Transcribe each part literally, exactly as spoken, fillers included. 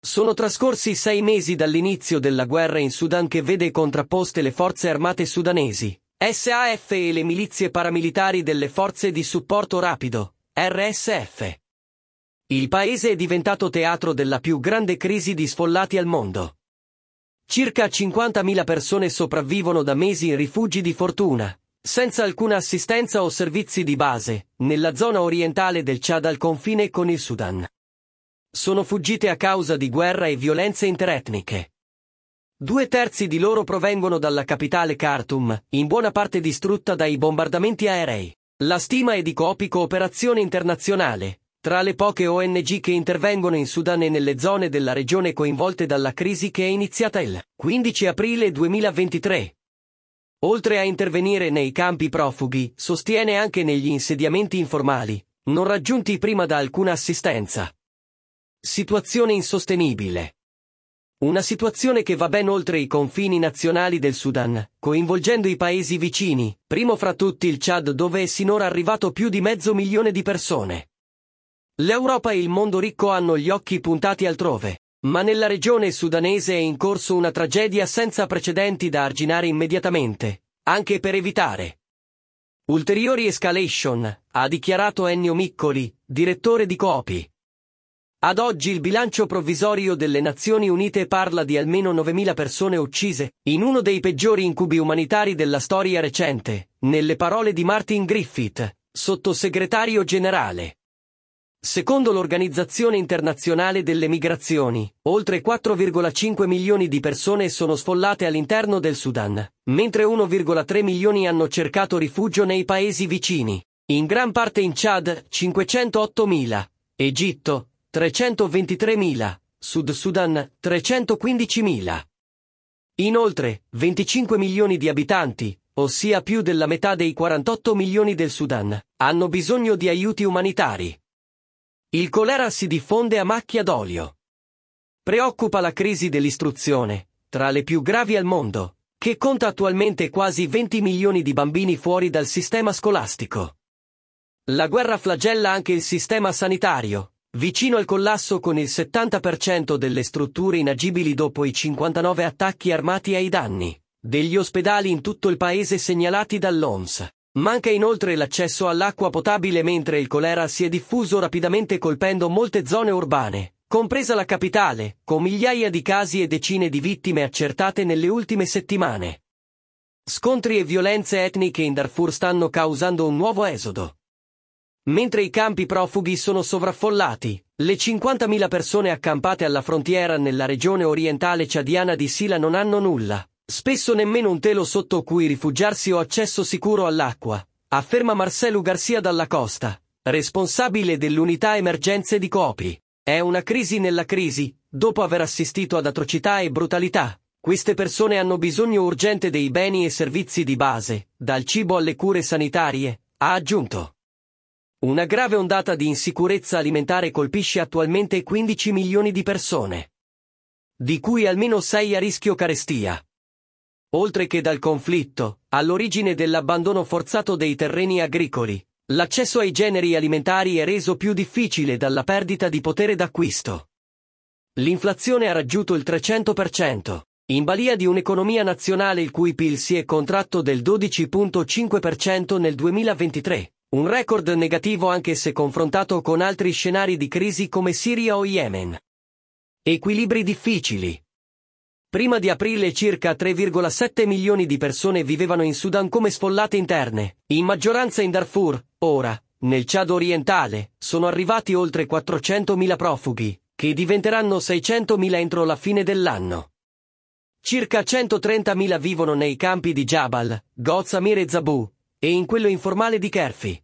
Sono trascorsi sei mesi dall'inizio della guerra in Sudan che vede contrapposte le forze armate sudanesi, S A F e le milizie paramilitari delle forze di supporto rapido, R S F. Il paese è diventato teatro della più grande crisi di sfollati al mondo. Circa cinquantamila persone sopravvivono da mesi in rifugi di fortuna, senza alcuna assistenza o servizi di base, nella zona orientale del Chad al confine con il Sudan. Sono fuggite a causa di guerra e violenze interetniche. Due terzi di loro provengono dalla capitale Khartoum, in buona parte distrutta dai bombardamenti aerei. La stima è di Coopy Cooperazione Internazionale, tra le poche O N G che intervengono in Sudan e nelle zone della regione coinvolte dalla crisi che è iniziata il quindici aprile duemilaventitré. Oltre a intervenire nei campi profughi, sostiene anche negli insediamenti informali, non raggiunti prima da alcuna assistenza. Situazione insostenibile. Una situazione che va ben oltre i confini nazionali del Sudan, coinvolgendo i paesi vicini, primo fra tutti il Chad dove è sinora arrivato più di mezzo milione di persone. L'Europa e il mondo ricco hanno gli occhi puntati altrove, ma nella regione sudanese è in corso una tragedia senza precedenti da arginare immediatamente, anche per evitare ulteriori escalation, ha dichiarato Ennio Miccoli, direttore di Coopy. Ad oggi il bilancio provvisorio delle Nazioni Unite parla di almeno novemila persone uccise, in uno dei peggiori incubi umanitari della storia recente, nelle parole di Martin Griffith, sottosegretario generale. Secondo l'Organizzazione Internazionale delle Migrazioni, oltre quattro virgola cinque milioni di persone sono sfollate all'interno del Sudan, mentre uno virgola tre milioni hanno cercato rifugio nei paesi vicini, in gran parte in Chad cinquecentoottomila, Egitto trecentoventitremila, Sud Sudan trecentoquindicimila. Inoltre, venticinque milioni di abitanti, ossia più della metà dei quarantotto milioni del Sudan, hanno bisogno di aiuti umanitari. Il colera si diffonde a macchia d'olio. Preoccupa la crisi dell'istruzione, tra le più gravi al mondo, che conta attualmente quasi venti milioni di bambini fuori dal sistema scolastico. La guerra flagella anche il sistema sanitario, vicino al collasso con il settanta per cento delle strutture inagibili dopo i cinquantanove attacchi armati ai danni degli ospedali in tutto il paese segnalati dall'O M S. Manca inoltre l'accesso all'acqua potabile mentre il colera si è diffuso rapidamente colpendo molte zone urbane, compresa la capitale, con migliaia di casi e decine di vittime accertate nelle ultime settimane. Scontri e violenze etniche in Darfur stanno causando un nuovo esodo. Mentre i campi profughi sono sovraffollati, le cinquantamila persone accampate alla frontiera nella regione orientale ciadiana di Sila non hanno nulla, spesso nemmeno un telo sotto cui rifugiarsi o accesso sicuro all'acqua, afferma Marcelo Garcia dalla Costa, responsabile dell'unità emergenze di Coopy. È una crisi nella crisi, dopo aver assistito ad atrocità e brutalità. Queste persone hanno bisogno urgente dei beni e servizi di base, dal cibo alle cure sanitarie, ha aggiunto. Una grave ondata di insicurezza alimentare colpisce attualmente quindici milioni di persone, di cui almeno sei a rischio carestia. Oltre che dal conflitto, all'origine dell'abbandono forzato dei terreni agricoli, l'accesso ai generi alimentari è reso più difficile dalla perdita di potere d'acquisto. L'inflazione ha raggiunto il trecento per cento, in balia di un'economia nazionale il cui P I L si è contratto del dodici virgola cinque per cento nel duemilaventitré. Un record negativo anche se confrontato con altri scenari di crisi come Siria o Yemen. Equilibri difficili. Prima di aprile circa tre virgola sette milioni di persone vivevano in Sudan come sfollate interne, in maggioranza in Darfur. Ora, nel Chad orientale, sono arrivati oltre quattrocentomila profughi, che diventeranno seicentomila entro la fine dell'anno. Circa centotrentamila vivono nei campi di Jabal, Goz Amir e Zabu, e in quello informale di Kerfi.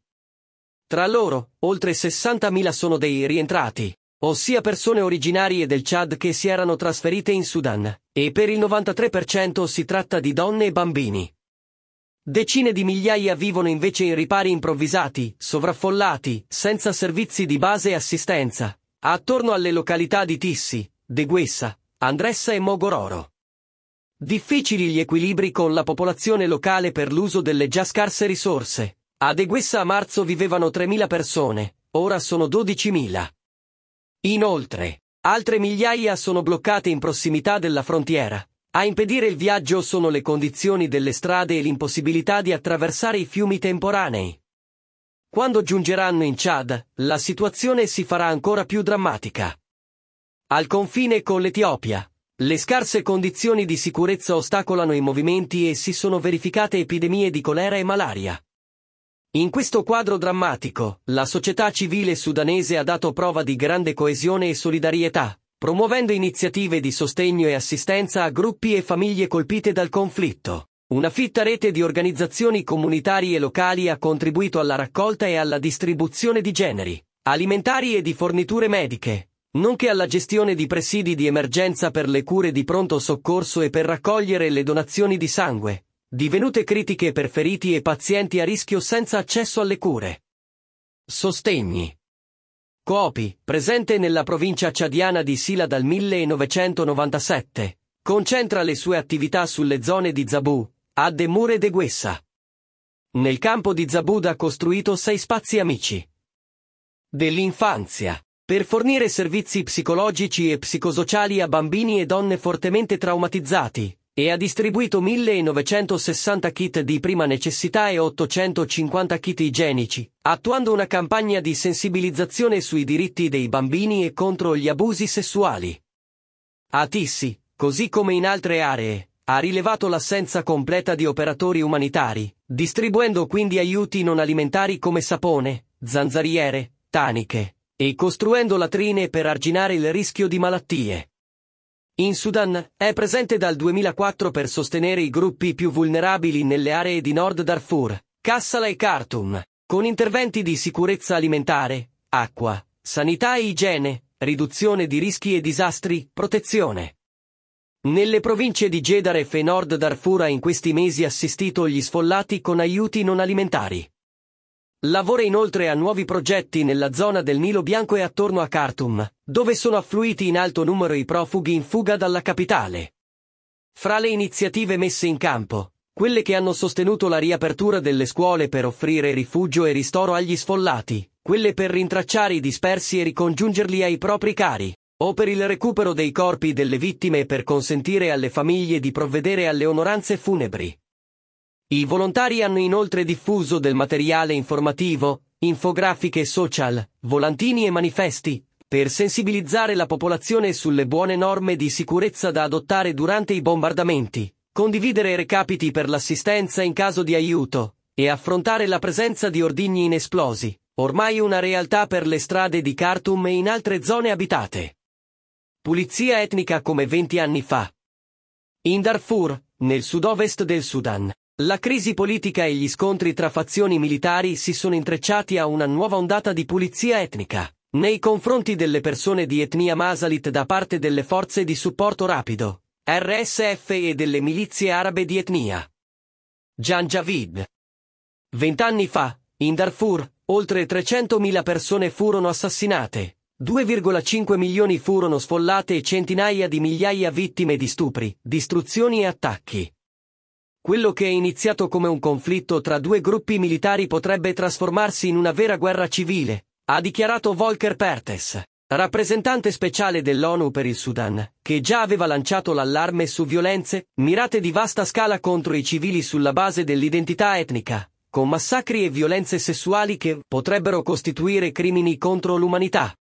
Tra loro, oltre sessantamila sono dei rientrati, ossia persone originarie del Chad che si erano trasferite in Sudan, e per il novantatré per cento si tratta di donne e bambini. Decine di migliaia vivono invece in ripari improvvisati, sovraffollati, senza servizi di base e assistenza, attorno alle località di Tissi, Deguessa, Andressa e Mogororo. Difficili gli equilibri con la popolazione locale per l'uso delle già scarse risorse. A Deguessa a marzo vivevano tremila persone, ora sono dodicimila. Inoltre, Altre migliaia sono bloccate in prossimità della frontiera. A impedire il viaggio sono le condizioni delle strade e l'impossibilità di attraversare i fiumi temporanei. Quando giungeranno in Chad, la situazione si farà ancora più drammatica. Al confine con l'Etiopia, le scarse condizioni di sicurezza ostacolano i movimenti e si sono verificate epidemie di colera e malaria. In questo quadro drammatico, la società civile sudanese ha dato prova di grande coesione e solidarietà, promuovendo iniziative di sostegno e assistenza a gruppi e famiglie colpite dal conflitto. Una fitta rete di organizzazioni comunitarie e locali ha contribuito alla raccolta e alla distribuzione di generi alimentari e di forniture mediche, nonché alla gestione di presidi di emergenza per le cure di pronto soccorso e per raccogliere le donazioni di sangue, divenute critiche per feriti e pazienti a rischio senza accesso alle cure. Sostegni. Coopi, presente nella provincia ciadiana di Sila dal millenovecentonovantasette, concentra le sue attività sulle zone di Zabu, Addemur e Deguessa. Nel campo di Zabud ha costruito sei spazi amici dell'infanzia, per fornire servizi psicologici e psicosociali a bambini e donne fortemente traumatizzati, e ha distribuito millenovecentosessanta kit di prima necessità e ottocentocinquanta kit igienici, attuando una campagna di sensibilizzazione sui diritti dei bambini e contro gli abusi sessuali. A Tissi, così come in altre aree, ha rilevato l'assenza completa di operatori umanitari, distribuendo quindi aiuti non alimentari come sapone, zanzariere, taniche, e costruendo latrine per arginare il rischio di malattie. In Sudan, è presente dal duemilaquattro per sostenere i gruppi più vulnerabili nelle aree di Nord Darfur, Kassala e Khartoum, con interventi di sicurezza alimentare, acqua, sanità e igiene, riduzione di rischi e disastri, protezione. Nelle province di Gedaref e Nord Darfur ha in questi mesi assistito gli sfollati con aiuti non alimentari. Lavora inoltre a nuovi progetti nella zona del Nilo Bianco e attorno a Khartoum, dove sono affluiti in alto numero i profughi in fuga dalla capitale. Fra le iniziative messe in campo, quelle che hanno sostenuto la riapertura delle scuole per offrire rifugio e ristoro agli sfollati, quelle per rintracciare i dispersi e ricongiungerli ai propri cari, o per il recupero dei corpi delle vittime e per consentire alle famiglie di provvedere alle onoranze funebri. I volontari hanno inoltre diffuso del materiale informativo, infografiche social, volantini e manifesti, per sensibilizzare la popolazione sulle buone norme di sicurezza da adottare durante i bombardamenti, condividere recapiti per l'assistenza in caso di aiuto, e affrontare la presenza di ordigni inesplosi, ormai una realtà per le strade di Khartoum e in altre zone abitate. Pulizia etnica come venti anni fa. In Darfur, nel sud-ovest del Sudan, la crisi politica e gli scontri tra fazioni militari si sono intrecciati a una nuova ondata di pulizia etnica, nei confronti delle persone di etnia Masalit da parte delle forze di supporto rapido, R S F e delle milizie arabe di etnia Janjaweed. Vent'anni fa, in Darfur, oltre trecentomila persone furono assassinate. due virgola cinque milioni furono sfollate e centinaia di migliaia vittime di stupri, distruzioni e attacchi. Quello che è iniziato come un conflitto tra due gruppi militari potrebbe trasformarsi in una vera guerra civile, ha dichiarato Volker Perthes, rappresentante speciale dell'ONU per il Sudan, che già aveva lanciato l'allarme su violenze mirate di vasta scala contro i civili sulla base dell'identità etnica, con massacri e violenze sessuali che potrebbero costituire crimini contro l'umanità.